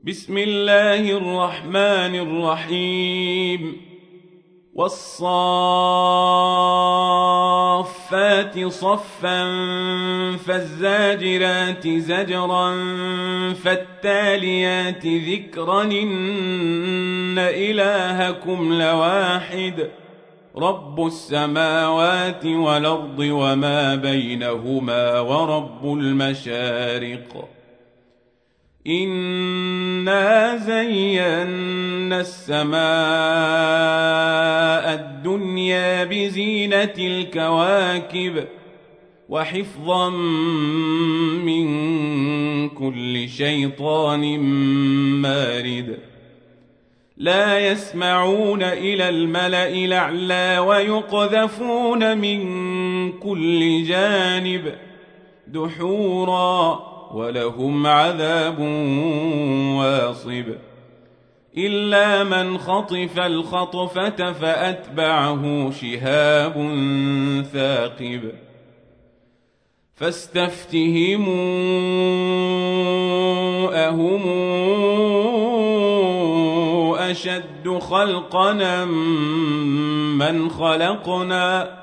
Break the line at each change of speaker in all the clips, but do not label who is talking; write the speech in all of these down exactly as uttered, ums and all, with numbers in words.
بسم الله الرحمن الرحيم والصافات صفا فالزاجرات زجرا فالتاليات ذكرا إن إلهكم لواحد رب السماوات والأرض وما بينهما ورب المشارق إنا زينا السماء الدنيا بزينة الكواكب وحفظا من كل شيطان مارد لا يسمعون إلى الملأ الأعلى ويقذفون من كل جانب دحورا ولهم عذاب واصب إلا من خطف الخطفة فأتبعه شهاب ثاقب فاستفتهموا أهم أشد خلقنا من خلقنا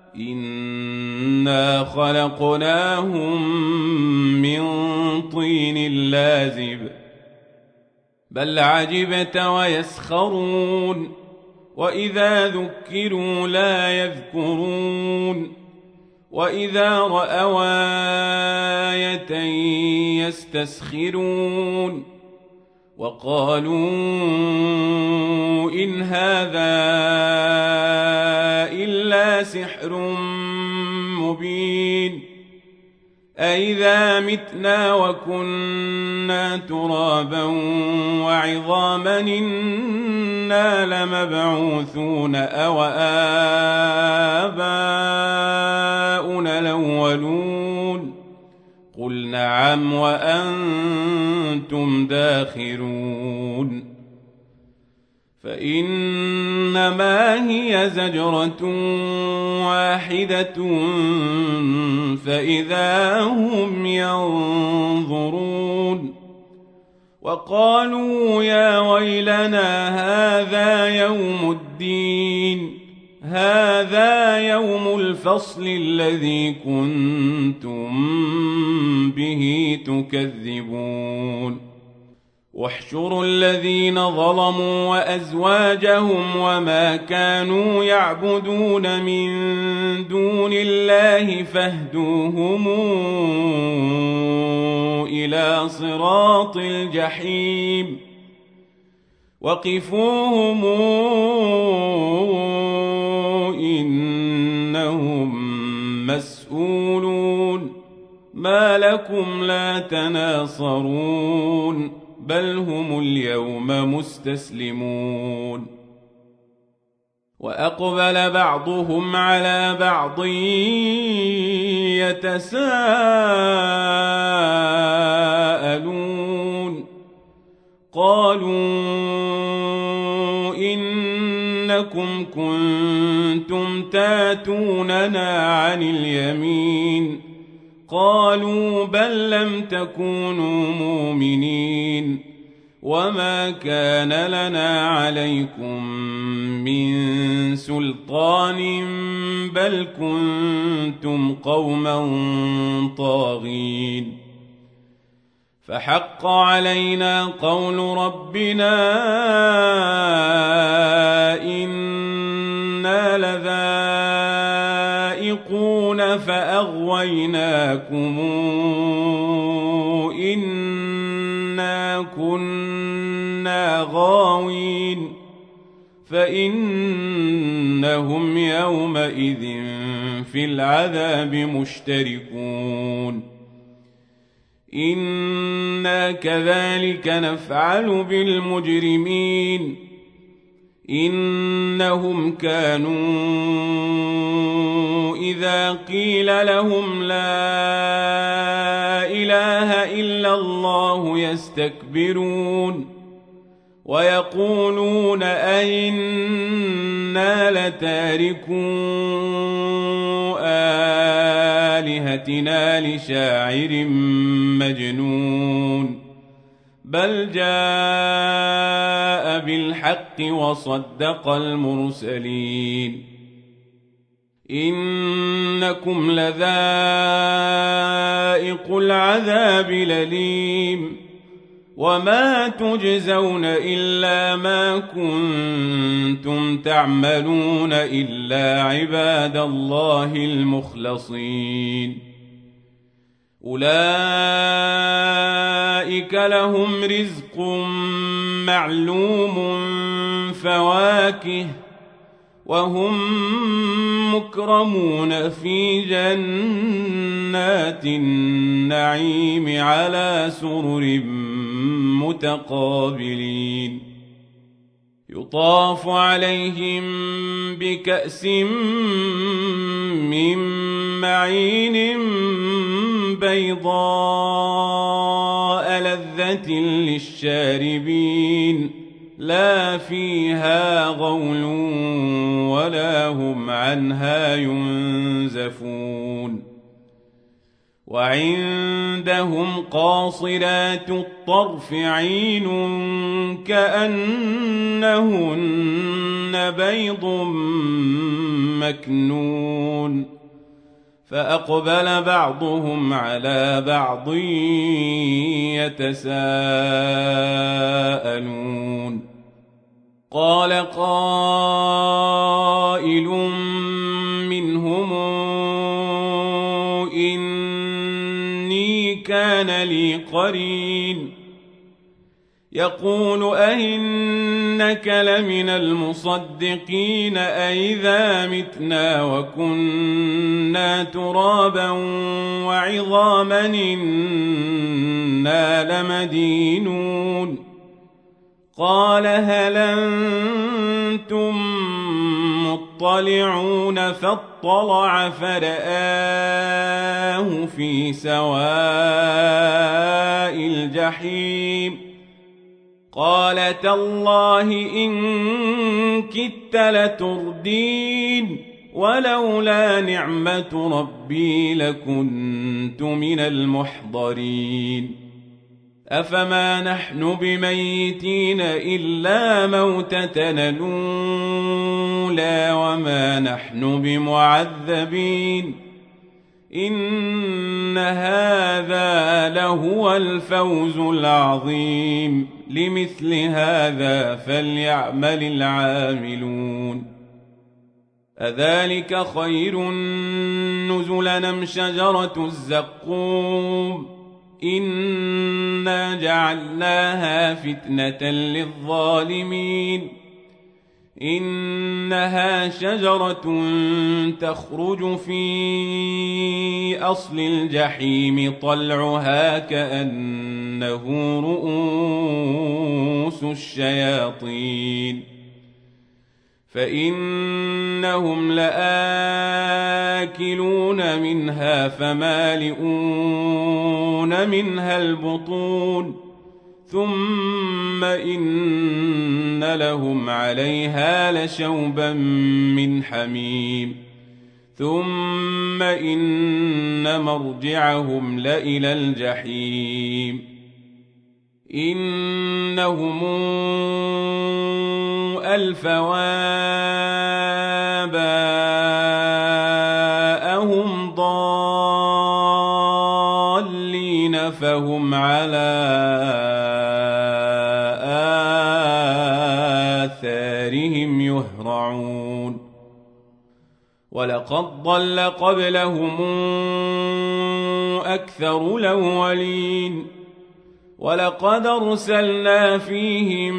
إنا خلقناهم من طين لازب بل عجبت ويسخرون وإذا ذكروا لا يذكرون وإذا رأوا آية يستسخرون وقالوا إن هذا إلا سحر مبين أئذا متنا وكنا ترابا وعظاما إنا لمبعوثون أو آباؤنا الأولون قل نعم وأنتم داخرون فإنما هي زجرة واحدة فإذا هم ينظرون وقالوا يا ويلنا هذا يوم الدين هذا يوم الفصل الذي كنتم به تكذبون واحشروا الذين ظلموا وأزواجهم وما كانوا يعبدون من دون الله فاهدوهم إلى صراط الجحيم وقفوهم إنهم مسؤولون ما لكم لا تناصرون بل هم اليوم مستسلمون وأقبل بعضهم على بعض يتساءلون قالوا إنكم كنتم تاتوننا عن اليمين قالوا بل لم تكونوا مؤمنين وما كان لنا عليكم من سلطان بل كنتم قوما طاغين فحق علينا قول ربنا إنا لذائقون فأغويناكم إنا كنا غاوين فإنهم يومئذ في العذاب مشتركون إنا كذلك نفعل بالمجرمين إنهم كانوا إذا قيل لهم لا إله إلا الله يستكبرون ويقولون أئنا لتاركو آلهتنا لشاعر مجنون بل جاء بالحق وصدق المرسلين إنكم لذائق العذاب الأليم وما تجزون إلا ما كنتم تعملون إلا عباد الله المخلصين أولئك لهم رزق معلوم فواكه وهم مكرمون في جنات النعيم على سرر متقابلين يطاف عليهم بكأس من معين بيضاء لذة للشاربين لا فيها غول ولا هم عنها ينزفون وعندهم قاصرات الطرف عين كأنهن بيض مكنون فأقبل بعضهم على بعض يتساءلون قال قائل منهم إني كان لي قرين يقول أئنك لمن المصدقين أئذا متنا وكنا ترابا وعظاما إنا لمدينون قال هل أنتم مطلعون فاطلع فرآه في سواء الجحيم قال تالله إن كدت لتردين ولولا نعمة ربي لكنت من المحضرين أفما نحن بميتين إلا موتتنا الأولى وما نحن بمعذبين إن هذا لهو الفوز العظيم لمثل هذا فليعمل العاملون أذلك خير نزلا أم شجرة الزقوم إنا جعلناها فتنة للظالمين إنها شجرة تخرج في أصل الجحيم طلعها كأنه رؤوس الشياطين فإنهم لآكلون منها فمالئون منها البطون ثم إن لهم عليها لشوبا من حميم ثم إن مرجعهم لإلى الجحيم إنهم ألفوا آباءهم ضالين فهم على آثارهم يهرعون ولقد ضل قبلهم أكثر الأولين ولقد أرسلنا فيهم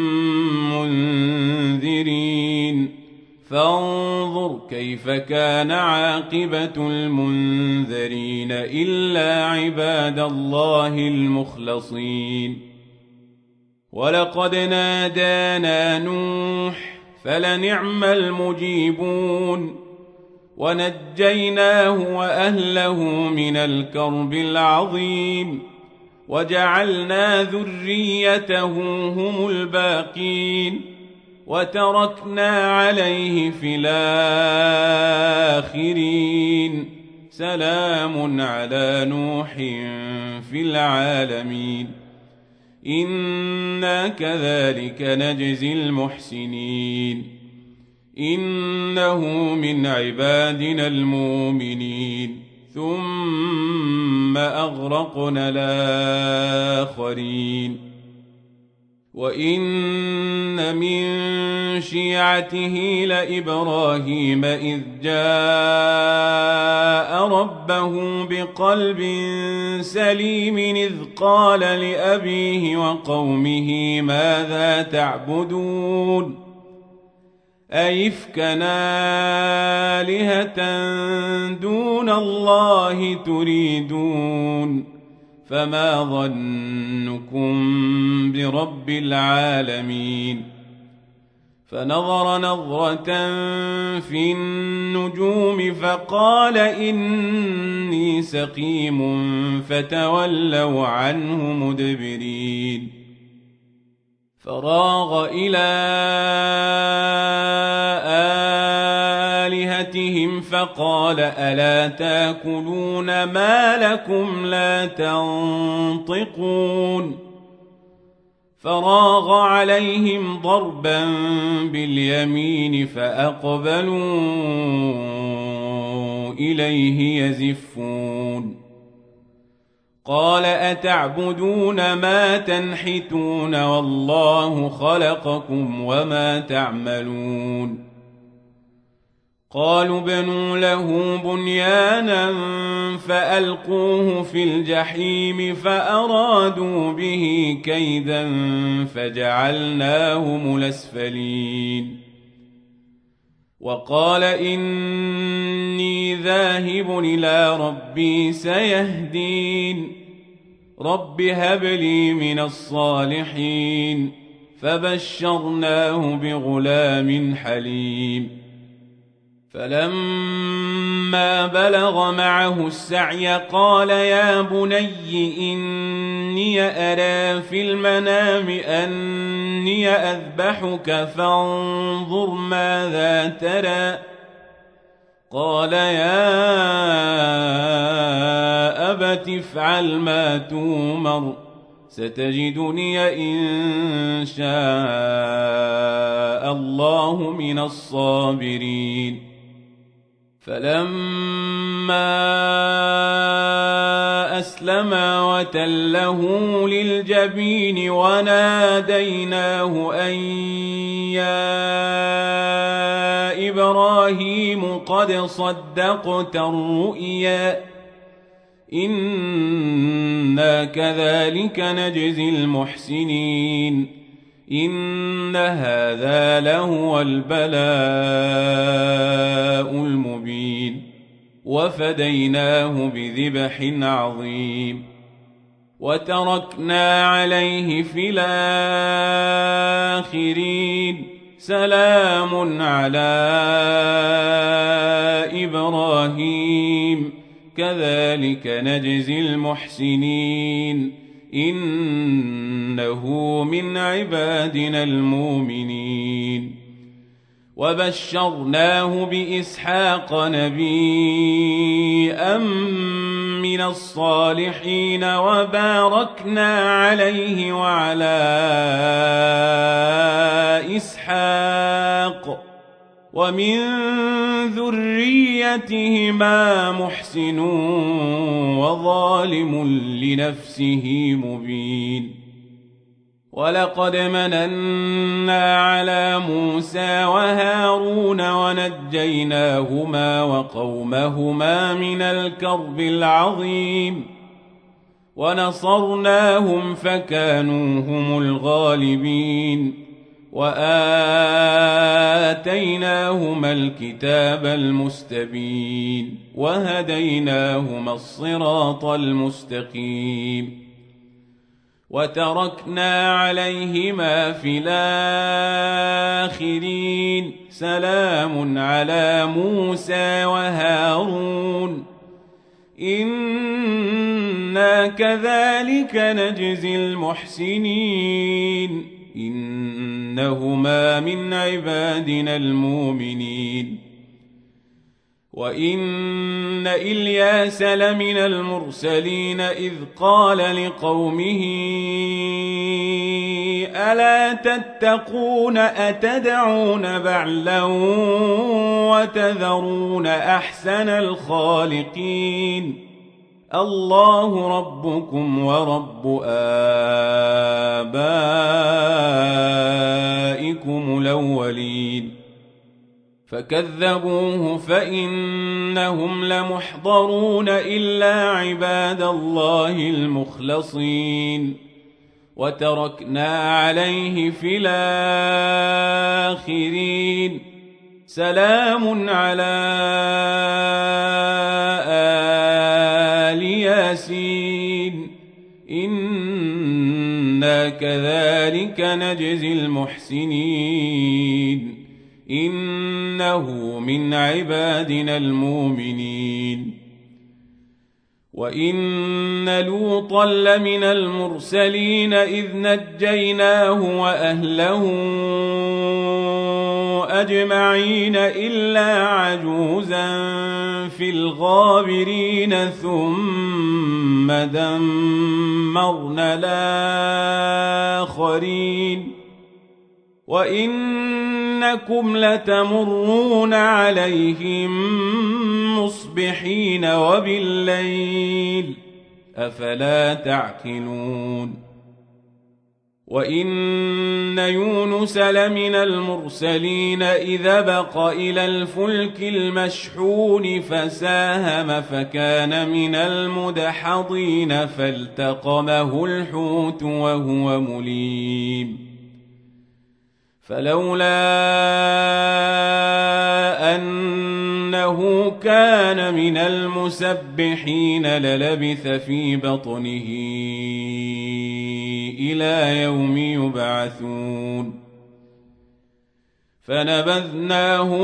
منذرين فانظر كيف كان عاقبة المنذرين إلا عباد الله المخلصين ولقد نادانا نوح فلنعم المجيبون ونجيناه وأهله من الكرب العظيم وجعلنا ذريته هم الباقين وتركنا عليه في الآخرين سلام على نوح في العالمين إنا كذلك نجزي المحسنين إنه من عبادنا المؤمنين ثم أغرقنا الآخرين وإن من شيعته لإبراهيم إذ جاء ربه بقلب سليم إذ قال لأبيه وقومه ماذا تعبدون أئفكا آلهة دون الله تريدون فما ظنكم برب العالمين فنظر نظرة في النجوم فقال إني سقيم فتولوا عنه مدبرين فراغ إلى آلهتهم فقال ألا تاكلون ما لكم لا تنطقون فراغ عليهم ضربا باليمين فأقبلوا إليه يزفون قال أتعبدون ما تنحتون والله خلقكم وما تعملون قالوا بنوا له بنيانا فألقوه في الجحيم فأرادوا به كيدا فجعلناهم الأسفلين وقال إني ذاهب إلى ربي سيهدين رب هب لي من الصالحين فبشرناه بغلام حليم فلما بلغ معه السعي قال يا بني إني أرى في المنام أني أذبحك فانظر ماذا ترى قال يا أبت افعل ما تؤمر ستجدني إن شاء الله من الصابرين فلما أسلما وتله للجبين وناديناه أن يا إبراهيم قد صدقت الرؤيا إنا كذلك نجزي المحسنين إن هذا لهو البلاء المبين وفديناه بذبح عظيم وتركنا عليه في الآخرين سلام على إبراهيم كذلك نجزي المحسنين إنه من عبادنا المؤمنين وبشرناه بإسحاق نبيا من الصالحين وباركنا عليه وعلى إسحاق ومن ذريتهما محسن وظالم لنفسه مبين ولقد مننا على موسى وهارون ونجيناهما وقومهما من الكرب العظيم ونصرناهم فكانوا هم الغالبين وآتيناهما الكتاب المستبين وهديناهما الصراط المستقيم وتركنا عليهما في الآخرين سلام على موسى وهارون إنا كذلك نجزي المحسنين إنهما من عبادنا المؤمنين وإن إلياس لمن المرسلين إذ قال لقومه ألا تتقون أتدعون بعلا وتذرون أحسن الخالقين الله ربكم ورب آبائكم الأولين فكذبوه فإنهم لمحضرون إلا عباد الله المخلصين وتركنا عليه في الآخرين سلام على آل ياسين إنا كذلك نجزي المحسنين إنه من عبادنا المؤمنين وإن لوطا لمن المرسلين إذ نجيناه وأهله أجمعين إلا عجوزا في الغابرين ثم دمرنا الآخرين وإنكم لتمرون عليهم مصبحين وبالليل أفلا تعقلون وإن يونس لمن المرسلين إذا بق إلى الفلك المشحون فساهم فكان من المدحضين فالتقمه الحوت وهو مليم فلولا أنه كان من المسبحين للبث في بطنه إلى يوم يبعثون فنبذناه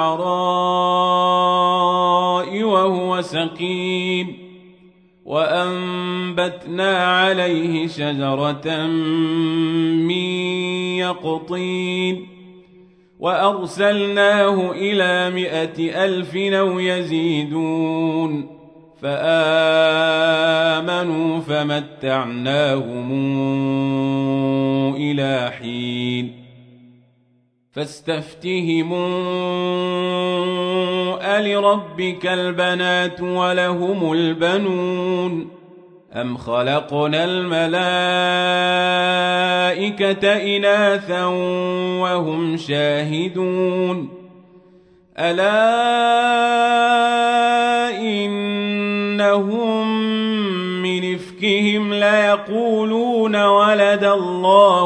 بالعراء وهو سقيم وأنبتنا عليه شجرة من يقطين وأرسلناه إلى مائة ألف أو يزيدون فآمنوا فمتعناهم إلى حين فاستفتهموا ألربك البنات ولهم البنون أم خلقنا الملائكة إناثا وهم شاهدون ألا إنهم من إفكهم ليقولون ولد الله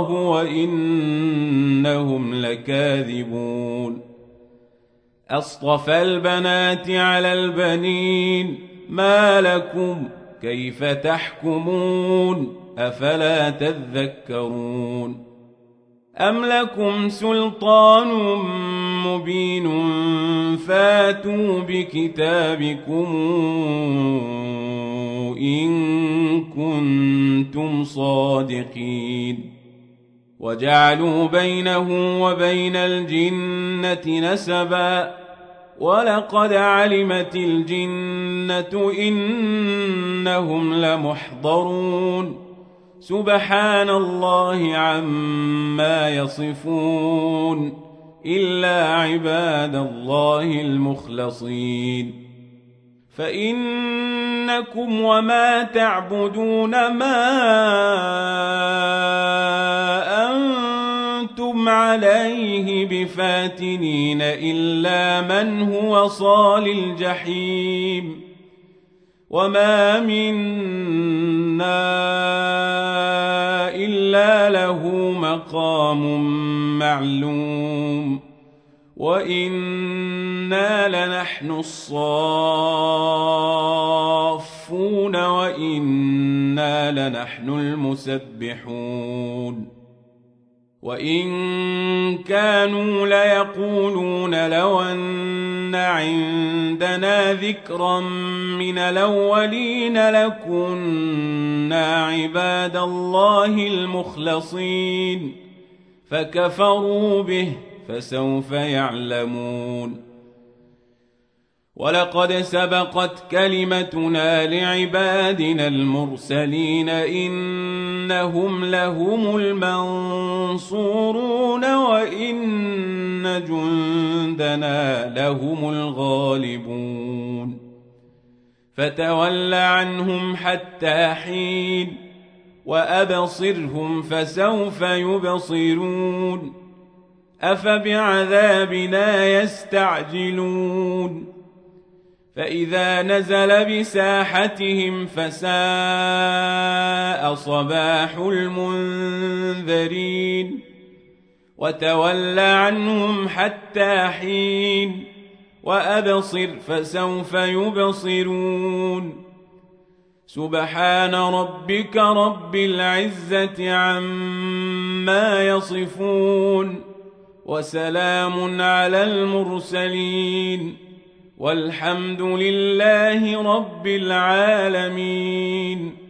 وإنهم لكاذبون أصطفى البنات على البنين ما لكم كيف تحكمون أفلا تذكرون أم لكم سلطان مبين فاتوا بكتابكم إن كنتم صادقين وجعلوا بينه وبين الجنة نسبا ولقد علمت الجنة إنهم لمحضرون سبحان الله عما يصفون إلا عباد الله المخلصين فإنكم وما تعبدون ما أنتم عليه بفاتنين إلا من هو صال الجحيم وما منا إلا له مقام معلوم وإنا لنحن الصافون وإنا لنحن المسبحون وإن كانوا ليقولون لو أن عندنا ذكرا من الأولين لكنا عباد الله المخلصين فكفروا به فسوف يعلمون ولقد سبقت كلمتنا لعبادنا المرسلين إنهم لهم المنصورون وإن جندنا لهم الغالبون فتول عنهم حتى حين وأبصرهم فسوف يبصرون أفبعذابنا يستعجلون فإذا نزل بساحتهم فساء صباح المنذرين وتول عنهم حتى حين وأبصر فسوف يبصرون سبحان ربك رب العزة عما يصفون وسلام على المرسلين والحمد لله رب العالمين.